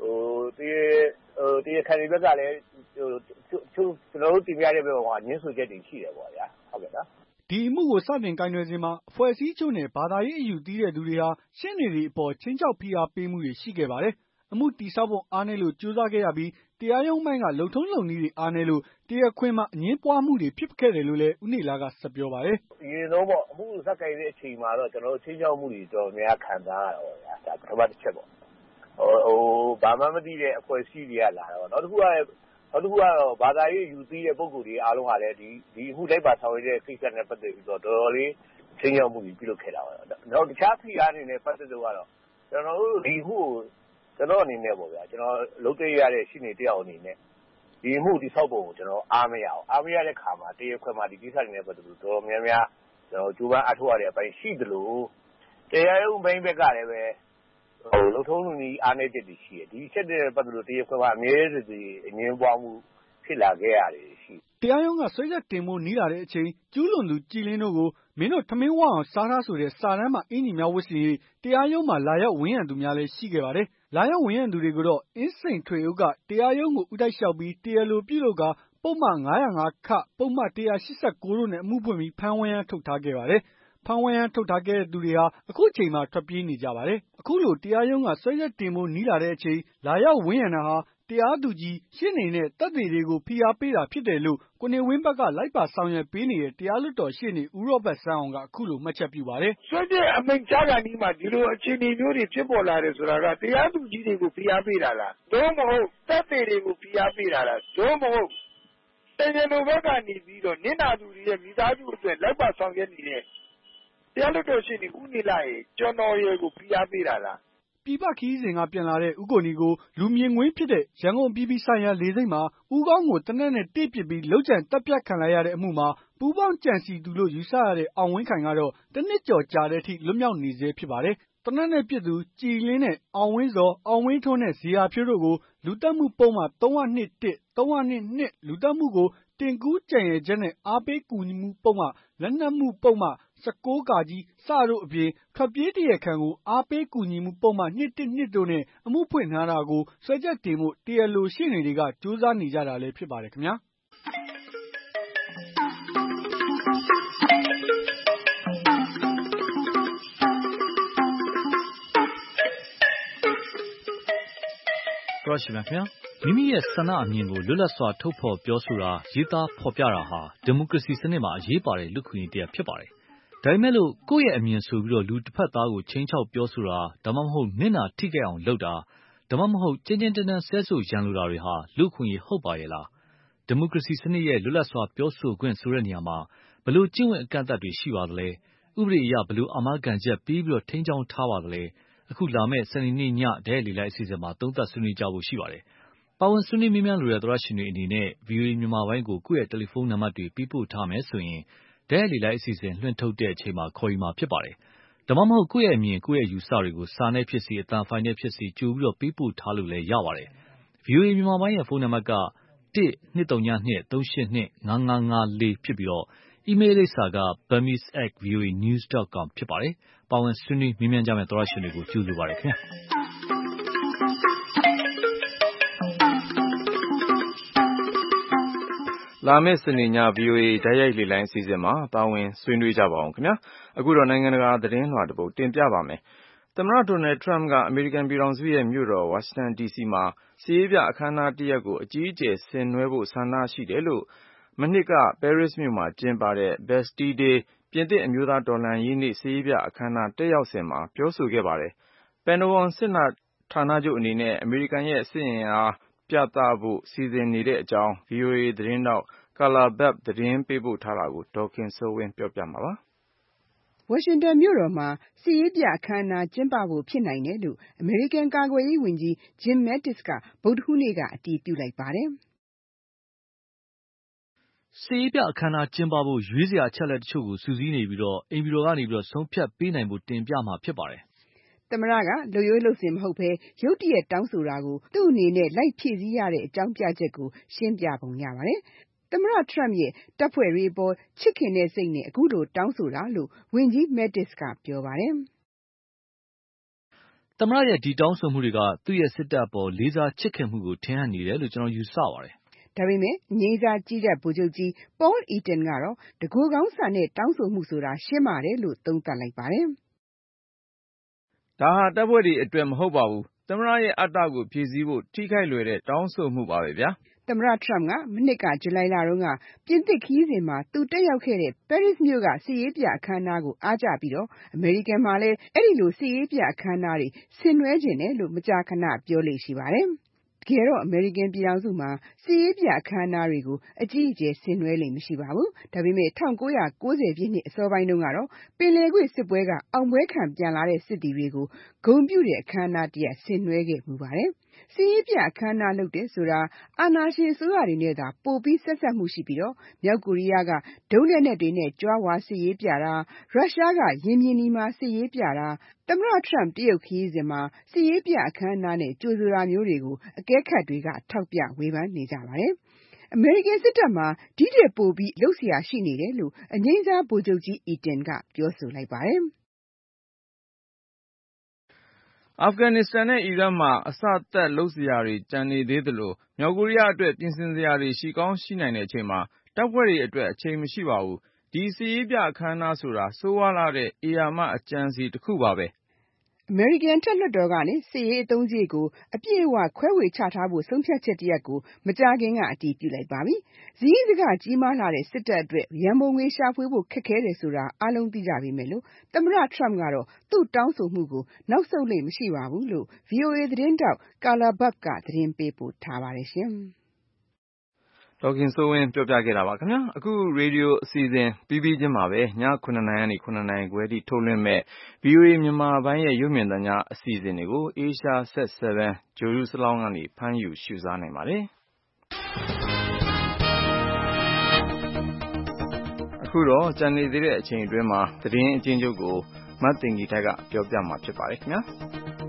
K: တရားခံတွေဘက်ကလည်းကျွန်တော်တို့တင်ပြတဲ့ဘက်မှာညှင်းဆိုချက်တွေရှိတယ်ပေါ့ဗျာဟုတ်ကဲ့နော်
J: ဒီအမှုကိုစတင်ကိုင်တွယ်စဉ်မှာအဖွဲ့အစည်းချို့နဲ့ဘာသာရေးအယူသီးတဲ့သူတွေဟာရှင်းနေတွေအပေါ်ချင်းချောက်ဖိအားပေးမှုတွေရှိခဲ့ပါတယ်။အမှုတည်ဆောက်ဖို့အားနည်းလို့ကြိုးစားခဲ့ရပြီးတရားရုံးပိုင်းကလုံထုံးလုံနည်းတွေအားနည်းလို့တရားခွင်မှာအငြင်းပွားမှုတွေဖြစ်ခဲ့တယ်လို့လည်းဦးနေလာကဆက်ပြောပါတယ်
K: ။အရင်တော့ပေါ့အမှုစကိုင်တဲ့အချိန်မှာတော့ကျွန်တော်တို့ချင်းချောက်မှုတွေတော်များခံစားရတော့ဗျာဒါပထမတစ်ချက်ပေါ့ဘာမှမသိတဲ့အဖွဲ့အစည်းတွေကလာတော့နောက်တစ်ခုကတော့ဘာသာရေးယူသိတဲ့ပုံကိုယ်တွေအားလုံးကလည်းဒီအမှုလိုက်ပါဆောင်ရွက်တဲ့ကိစ္စနဲ့ပတ်သက်ပြီးတော့တော်တော်လေးချင်းချောက်မှုတွေပြုလုပ်ခဲ့တာပါနောက်တခြားဖိအားတွေနဲ့ပတ်သက်လို့ကတော့ကျွန်တော်တို့ဒီအမှုကိုကျွန်တော်အနေနဲ့ပေါ့ဗျာကျွန်တော်လုပ်တဲ့ရတဲ့ရှင်းနေတယောက်အနေနဲ့ဒီအမှုဒီဆောက်ပုံကိုကျွန်တော်အားမရအောင်အားမရတဲ့ခါမှာတရားခွင်မှာဒီကိစ္စတွေနဲ့ပတ်သက်လို့တော်တော်များများကျွန်တော်ကြိုးပမ်းအထောက်အရတဲ့အပိုင်းရှိသလိုတရားရုံးဘိန်းဘက်ကလည်းပဲလုံထုံးလုံနည်းအားနည်းချက်တွေရှိတယ်ဒီချက်တွေပတ်သက်လို့တရားခွင်မှာအမြဲတည်းအငြင်းပွားမှုဖြစ်လာခဲ့ရတယ်ရှိ
J: တရားရုံးကဆွဲချက်တင်ဖို့နီးလာတဲ့အချိန်ကျူးလွန်သူကြည်လင်းတို့ကိုမင်းတို့ထမင်းဝအောင်စားထားဆိုတဲ့စာတမ်းမှာအင်ကြီးများဝတ်ဆင်ရေးတရားရုံးမှာလာရောက်ဝင်ရသူများလည်းရှိခဲ့ပါတယ်။လာရောက်ဝင်ရသူတွေကိုတော့အင်းစိန်ထွေဦးကတရားရုံးကိုဥတိုက်လျှောက်ပြီးတရားလိုပြုလုပ်ကပုဒ်မ905ခပုဒ်မ189တို့နဲ့အမှုဖွင့်ပြီးဖမ်းဝရမ်းထုတ်ထားခဲ့ပါတယ်။ဖမ်းဝရမ်းထုတ်ထားခဲ့တဲ့သူတွေဟာအခုချိန်မှာထွက်ပြေးနေကြပါတယ်။အခုလိုတရားရုံးကဆွဲချက်တင်ဖို့နီးလာတဲ့အချိန်လာရောက်ဝင်ရတာဟာတရားသူကြီးရှင်းနေနဲ့တပ်တွေကိုဖိအားပေးတာဖြစ်တယ်လို့ကိုနေဝင်းဘက်ကလိုက်ပါဆောင်ရွက်ပေးနေတဲ့တရားလွှတ်တော်ရှေ့နေဦးရောဘတ်စန်းအောင်ကအခုလိုမှတ်ချက်ပြုပါတယ်
C: ။ဆွဲချက်အမိန့်ကြားတာဒီမှာဒီလိုအခြေအနေမျိုးတွေဖြစ်ပေါ်လာတယ်ဆိုတာကတရားသူကြီးတွေကိုဖိအားပေးတာလား။တို့မဟုတ်တပ်တွေကိုဖိအားပေးတာလား။တို့မဟုတ်တရားလိုဘက်ကနေပြီးတော့နင့်နာသူတွေရဲ့မိသားစုအတွက်လိုက်ပါဆောင်ရွက်နေတဲ့တရားလွှတ်တော်ရှေ့နေဦးနေလာရဲ့ကျွန်တော်ရဲ့ကိုဖိအားပေးတာလား။
J: ပြည်ပခီးစဉ်ကပြန်လာတဲ့ဦးကိုနီကိုလူမြင်ကွင်းဖြစ်တဲ့ရန်ကုန်ပြည်ပြည်ဆိုင်ရာလေဆိပ်မှာဦးကောင်းကိုတနက်နဲ့တိပစ်ပြီးလှုပ်ကြံတပ်ဖြတ်ခံလိုက်ရတဲ့အမှုမှာပူးပေါင်းကြံစီသူလို့ယူဆရတဲ့အောင်ဝင်းခိုင်ကတော့တနစ်ကျော်ကြာတဲ့အထိလွတ်မြောက်နေသေးဖြစ်ပါတယ်။တနက်နဲ့ပြစ်သူကြည်လင်းနဲ့အောင်ဝင်းစောအောင်ဝင်းထွန်းနဲ့ဇေယျဖြိုးတို့ကိုလူတက်မှုပုံမှ302 302လူတက်မှုကိုတင်ကူးကြံရချက်နဲ့အားပေးကူညီမှုပုံမှလက်နက်မှုပုံမှ19ကာကြီးစတို့အပြင်ထွက်ပြေးတရားခံကိုအားပေးကူညီမှုပုံမှ212တို့နဲ့အမှုဖွင့်ထားတာကိုဆွဲချက်တင်ဖို့တရားလိုရှေ့နေတွေကစူးစမ်းနေကြတာလည်းဖြစ်ပါတယ်ခင်ဗျာ
L: တော်ရှိပါခင်ဗျာမိမိရဲ့ဆန္ဒအမြင်ကိုလွတ်လပ်စွာထုတ်ဖော်ပြောဆိုတာရေးသားဖော်ပြတာဟာဒီမိုကရေစီစနစ်မှာအရေးပါတဲ့လူ့ခွင့်ရေးတရားဖြစ်ပါတယ်။ဒါပေမဲ့လို့ကိုယ့်ရဲ့အမြင်ဆိုပြီးလူတစ်ဖက်သားကိုချင်းချောက်ပြောဆိုတာဒါမှမဟုတ်မျက်နှာထိခိုက်အောင်လုပ်တာဒါမှမဟုတ်ကျဉ်းကျဉ်းတန်းတန်းဆဲဆိုရန်လိုတာတွေဟာလူ့ခွင့်ရေးဟုတ်ပါရဲ့လား။ဒီမိုကရေစီစနစ်ရဲ့လွတ်လပ်စွာပြောဆိုခွင့်ဆိုတဲ့နေရာမှာဘလို့ကျင့်ဝတ်အကန့်အသတ်တွေရှိပါသလဲ။ဥပဒေအရဘလို့အာမခံချက်ပြီးပြီးထိန်းချောင်းထားပါသလဲ။အခုလာမယ့်စနေနေ့ညတဲ့လေလိုက်အစီအစဉ်မှာသုံးသပ်ဆွေးနွေးကြဖို့ရှိပါတယ်။ပါဝင်ဆွေးနွေးမြန်းလိုတဲ့သောရရှင်တွေအနေနဲ့ VOA မြန်မာပိုင်းကိုကိုယ့်ရဲ့တယ်လီဖုန်းနံပါတ်တွေပေးပို့ထားမယ်ဆိုရင်တဲ့လေလိုက်အစီအစဉ်လွှင့်ထုတ်တဲ့အချိန်မှာခေါ်ယူမှာဖြစ်ပါတယ်။ဒါမှမဟုတ်ကိုယ့်ရဲ့အမြင်ကိုယ့်ရဲ့ယူဆတွေကိုစာနဲ့ဖြစ်စီအသံဖိုင်နဲ့ဖြစ်စီကြိုပြီးပေးပို့ထားလို့လည်းရပါတယ်။ VOA မြန်မာပိုင်းရဲ့ဖုန်းနံပါတ်က1-232-382-5554ဖြစ်ပြီးအီးမေးလ်လိပ်စာက burmese@voanews.com ဖြစ်ပါတယ်။ပါဝင်ဆွေးနွေးမြန်းကြမယ့်သောရရှင်တွေကိုကြိုဆိုပါတယ်ခင်ဗျာ။
A: လာမယ့်စနေည VOA တိုက်ရိုက်လေလိုင်းအစီအစဉ်မှာပါဝင်ဆွေးနွေးကြပါအောင်ခင်ဗျာအခုတော့နိုင်ငံတကာသတင်းလွှာတစ်ပုဒ်တင်ပြပါမယ်သမ္မတဒေါ်နယ်ထရမ့်ကအမေရိကန်ပြည်ထောင်စုရဲ့မြို့တော်ဝါရှင်တန် DC မှာစစ်ရေးပြအခမ်းအနားတစ်ရပ်ကိုအကြီးအကျယ်ဆင်နွှဲဖို့ဆန္ဒရှိတယ်လို့မနှစ်ကပဲရစ်မြို့မှာကျင်းပတဲ့ Bastille Day ပြင်သစ်အမျိုးသားတော်လှန်ရေးနေ့စစ်ရေးပြအခမ်းအနားတက်ရောက်စဉ်မှာပြောဆိုခဲ့ပါတယ်ပန်တဂွန်စစ်ဌာနချုပ်အနေနဲ့အမေရိကန်ရဲ့စစ်အင်အားပြသဖို့စီစဉ်နေတဲ့အကြောင်း VOA သတင်းထောက်Carla Babb သတင်းပေးပို့ထားတာကိုဒေါ်ခင်စိုးဝင်းပြောပြမှာပါ
M: ။ဝါရှင်တန်မြို့တော်မှာစစ်ရေးပြအခမ်းအနားကျင်းပဖို့ဖြစ်နိုင်တယ်လို့အမေရိကန်ကာကွယ်ရေးဝန်ကြီး Jim Mattis ကဗုဒ္ဓဟူးနေ့ကအတည်ပြုလိုက်ပါတယ်။
L: စစ်ရေးပြအခမ်းအနားကျင်းပဖို့ရွေးစရာအချက်အလက်တချို့ကိုစုစည်းနေပြီးအိမ်ဖြူတော်ကနေဆုံးဖြတ်ပေးနိုင်ဖို့တင်ပြမှာဖြစ်ပါတယ်
M: ။သမ္မတကလုပ်ရိုးလုပ်စဉ်မဟုတ်ဘဲရုတ်တရက်တောင်းဆိုတာကိုသူ့အနေနဲ့လိုက်ဖြည့်ဆည်းရတဲ့အကြောင်းပြချက်ကိုရှင်းပြပုံရပါတယ်။သမ္မတ Trump ရဲ့တပ်ဖွဲ့တွေအပေါ်ချစ်ခင်တဲ့စိတ်နဲ့အခုလိုတောင်းဆိုတာလို့ဝန်ကြီး Mattis ကပြောပါတယ်
L: ။သမ္မတရဲ့ဒီတောင်းဆိုမှုတွေကသူ့ရဲ့စစ်တပ်အပေါ်လေးစားချစ်ခင်မှုကိုထင်ဟပ်နေတယ်လို့ကျွန်တော်ယူဆပါတယ်
M: ။ဒါပေမဲ့ငြိမ်းစားကြီးတဲ့ဗိုလ်ချုပ်ကြီး Paul Eaton ကတော့တကူကောင်းဆန်တဲ့တောင်းဆိုမှုဆိုတာရှင်းပါတယ်လို့သုံးသပ်လိုက်ပါတယ်။
A: ဒါဟာတပ်ဖွဲ့တွေအတွက်မဟုတ်ပါဘူး။သမ္မတရဲ့အတ္တကိုဖြည့်ဆည်းဖို့ထိခိုက်လွယ်တဲ့တောင်းဆိုမှုပါပဲဗျာ
M: ။သမ္မတ Trump ကမနှစ်ကဇူလိုင်လတုန်းကပြင်သစ်ခရီးစဉ်မှာသူတက်ရောက်ခဲ့တဲ့ Paris မြို့ကစစ်ရေးပြအခမ်းအနားကိုအားကျပြီးတော့အမေရိကန်မှာလည်းအဲဒီလိုစစ်ရေးပြအခမ်းအနားတွေဆင်နွှဲချင်တယ်လို့မကြာခဏပြောလေ့ရှိပါတယ်။တကယ်တော့အမေရိကန်ပြည်ထောင်စုမှာစစ်ရေးပြအခမ်းအနားတွေကိုအကြီးအကျယ်ဆင်နွှဲလေ့မရှိပါဘူး။ဒါပေမဲ့1990ပြည့်နှစ်အစောပိုင်းတုန်းကတော့ပင်လယ်ကွေ့စစ်ပွဲကအောင်ပွဲခံပြန်လာတဲ့စစ်သည်တွေကိုဂုဏ်ပြုတဲ့အခမ်းအနားတစ်ရပ်ဆင်နွှဲခဲ့မှုပါတယ်။စစ်ရေးပြအခမ်းအနားလုပ်တယ်ဆိုတာအာဏာရှင်အစိုးရတွေနဲ့သာပိုပြီးဆက်စပ်မှုရှိပြီးတော့မြောက်ကိုရီးယားကဒုံးလက်နက်တွေနဲ့ကြွားဝါစစ်ရေးပြတာရုရှားကရင်မြင်နီမှာစစ်ရေးပြတာသမ္မတ Trump တရုတ်ခရီးစဉ်မှာစစ်ရေးပြအခမ်းအနားနဲ့ကြိုဆိုတာမျိုးတွေကိုအကဲခတ်တွေကထောက်ပြဝေဖန်နေကြပါတယ်။အမေရိကန်စစ်တပ်မှာဒီထက်ပိုပြီးလုပ်စရာရှိနေတယ်လို့အငြိမ်းစားဗိုလ်ချုပ်ကြီး Eaton ကပြောဆိုလိုက်ပါတယ်။
A: အာဖဂန်နစ္စတန်နဲ့အီရတ်မှာအစသတ်လုပ်စရာတွေကျန်နေသေးသလိုမြောက်ကိုရီးယားအတွက်ပြင်ဆင်စရာတွေရှိကောင်းရှိနိုင်တဲ့အချိန်မှာတပ်ဖွဲ့တွေအတွက်အချိန်မရှိပါဘူး။ဒီစစ်ရေးပြအခမ်းအနားဆိုတာဆိုးဝါးလှတဲ့ဧရာမအကြံစီတစ်ခုပါပဲ။
M: အမေရိကန်အထက်လွှတ်တော်ကနေစစ်ရေးအသုံးစရိတ်ကိုအပြည့်အဝခွဲဝေချထားဖို့ဆုံးဖြတ်ချက်တစ်ရပ်ကိုမကြာခင်ကအတည်ပြုလိုက်ပါပြီ။စည်းစကကြီးမားလှတဲ့စစ်တပ်အတွက်ရန်ပုံငွေရှာဖွေဖို့ခက်ခဲတယ်ဆိုတာအားလုံးသိကြပေမဲ့လို့သမ္မတ Trump ကတော့သူ့တောင်းဆိုမှုကိုနောက်ဆုတ်လေ့မရှိပါဘူးလို့ VOA သတင်းထောက် Carla Babb ကသတင်းပေးပို့ထားပါတယ်။
A: ဒေါ်ခင်စိုးဝင်းပြောပြခဲ့တာပါခင်ဗျာ။အခုရေဒီယိုအစီအစဉ်ပြီးပြီးချင်းမှာပဲည9:00နာရီကနေ9:00နာရီခွဲထိထုတ်လွှင့်မဲ့ VOA မြန်မာပိုင်းရဲ့ရုပ်မြင်သံကြားအစီအစဉ်တွေကို Asia Set7 ဂြိုဟ်တုစလောင်းကနေဖမ်းယူရှုစားနိုင်ပါတယ်။အခုတော့ကျန်နေသေးတဲ့အချိန်အတွင်းမှာသတင်းအကျဉ်းချုပ်ကိုမသိင်္ဂီထိုက်ကပြောပြမှာဖြစ်ပါတယ်ခင်ဗျာ။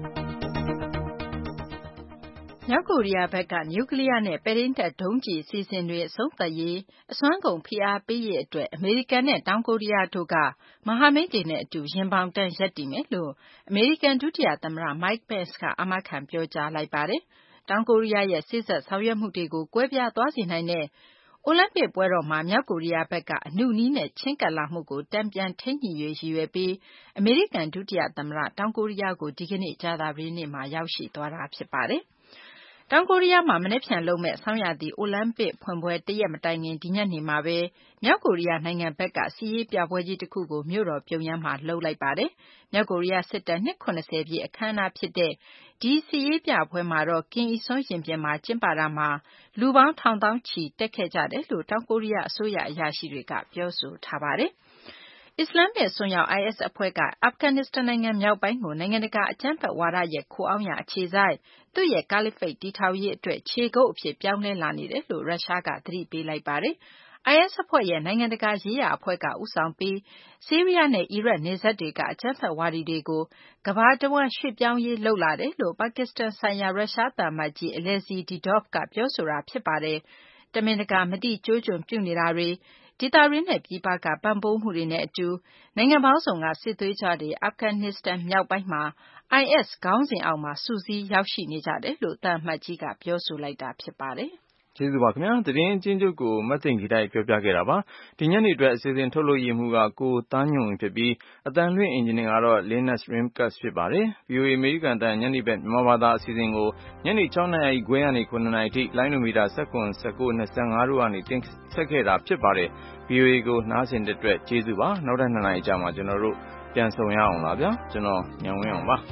B: မြောက်ကိုရီးယားဘက်ကနျူကလ িয়ার နဲ့ပဲ့ထိန်းတပ်ဒုံးကျည်အစီအစဉ်တွေအဆုံးသတ်ရေးအစွမ်းကုန်ဖိအားပေးရေးအတွက်အမေရိကန်နဲ့တောင်ကိုရီးယားတို့ကမဟာမိတ်တွေနဲ့အတူရင်ဘောင်တန်းရပ်တည်မယ်လို့အမေရိကန်ဒုတိယသမ္မတ Mike Pence ကအာမခံပြောကြားလိုက်ပါတယ်။တောင်ကိုရီးယားရဲ့စေ့စပ်ဆောင်ရွက်မှုတွေကိုကွဲပြားသွားစေနိုင်တဲ့အိုလံပစ်ပွဲတော်မှာမြောက်ကိုရီးယားဘက်ကအနုနည်းနဲ့ချဉ်းကပ်လာမှုကိုတန်ပြန်ထိန်းညှိရေးရည်ရွယ်ပြီးအမေရိကန်ဒုတိယသမ္မတတောင်ကိုရီးယားကိုဒီကနေ့ကြာသပတေးနေ့မှာရောက်ရှိသွားတာဖြစ်ပါတယ်။တောင်ကိုရီးယားမှာမနက်ဖြန်လုပ်မဲ့ဆောင်းရာသီအိုလံပစ်ဖွင့်ပွဲတရက်မတိုင်ခင်ဒီညနေမှာပဲမြောက်ကိုရီးယားနိုင်ငံဘက်ကစစ်ရေးပြပွဲကြီးတစ်ခုကိုမြို့တော်ပြုံယမ်းမှာလုပ်လိုက်ပါတယ်။မြောက်ကိုရီးယားစစ်တပ်နှစ်70ပြည့်အခမ်းအနားဖြစ်တဲ့ဒီစစ်ရေးပြပွဲမှာတော့ကင်အီဆွန်းရင်ပြင်မှာကျင်းပတာမှာလူပေါင်းထောင်သောင်းချီတက်ခဲ့ကြတယ်လို့တောင်ကိုရီးယားအစိုးရအရာရှိတွေကပြောဆိုထားပါတယ်။အစ္စလာမ္မစ်အစွန်းရောက် IS အဖွဲ့ကအာဖဂန်နစ္စတန်နိုင်ငံမြောက်ပိုင်းကိုနိုင်ငံတကာအကြမ်းဖက်ဝါဒရဲ့ခိုအောင်းရာအခြေစိုက်သူ့ရဲ့ကာလီဖိတ်တည်ထောင်ရေးအတွက်ခြေကုပ်အဖြစ်ပြောင်းလဲလာနေတယ်လို့ရုရှားကသတိပေးလိုက်ပါတယ်။ IS အဖွဲ့ရဲ့နိုင်ငံတကာရေးရာအဖွဲ့ကဦးဆောင်ပြီးဆီးရီးယားနဲ့အီရတ်နယ်စပ်တွေကအကြမ်းဖက်ဝါဒီတွေကိုကမ္ဘာတဝန်းရွှေ့ပြောင်းရေးလုပ်လာတယ်လို့ပါကစ္စတန်ဆိုင်ရာရုရှားသံအမတ်ကြီး Alexei Dedov ကပြောဆိုတာဖြစ်ပါတယ်။တမင်တကာမတိကျိုးကျွံပြုနေတာတွေဒေသတွင်းနဲ့ပြည်ပကပံ့ပိုးမှုတွေနဲ့အတူနိုင်ငံပေါင်းစုံကစစ်သွေးကြွတွေအာဖဂန်နစ္စတန်မြောက်ပိုင်းမှာ IS ခေါင်းစဉ်အောက်မှာစုစည်းရောက်ရှိနေကြတယ်လို့သံအမတ်ကြီးကပြောဆိုလိုက်တာဖြစ်ပါတယ်။
A: ကျေးဇူးပါခင်ဗျာသတင်းအကျဉ်းချုပ်ကိုမသိင်္ဂီတိုက်ပြောပြခဲ့တာပါဒီညနေအတွက်အစီအစဉ်ထုတ်လုပ်ရမှုကကိုသားညွန့်ဝင်ဖြစ်ပြီးအတန်လွှင့်အင်ဂျင်နီယာကတော့ Linus Rimkus ဖြစ်ပါတယ် VOA အမေရိကန်တန်ညနေဘက်မြန်မာဘာသာအစီအစဉ်ကိုညနေ6:00နာရီခွဲကနေ9:00နာရီထိလိုင်းနိုမီတာ19 19 25တို့ကနေတင်ဆက်ခဲ့တာဖြစ်ပါတယ် VOA ကိုနားဆင်တဲ့အတွက်ကျေးဇူးပါနောက်ထပ်2နာရီကြာမှကျွန်တော်တို့ပြန်ဆုံရအောင်လားဗျာကျွန်တော်ညောင်ဝင်းအောင်ပါ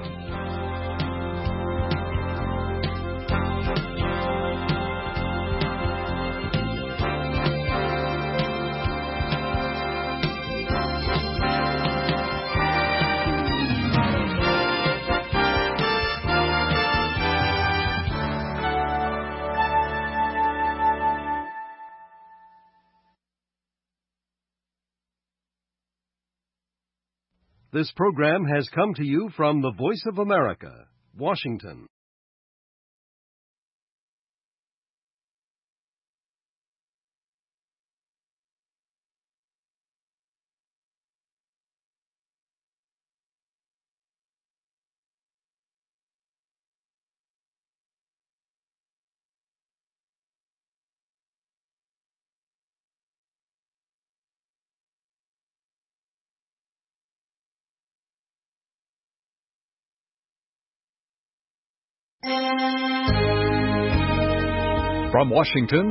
N: This program has come to you from the Voice of America, Washington. From Washington,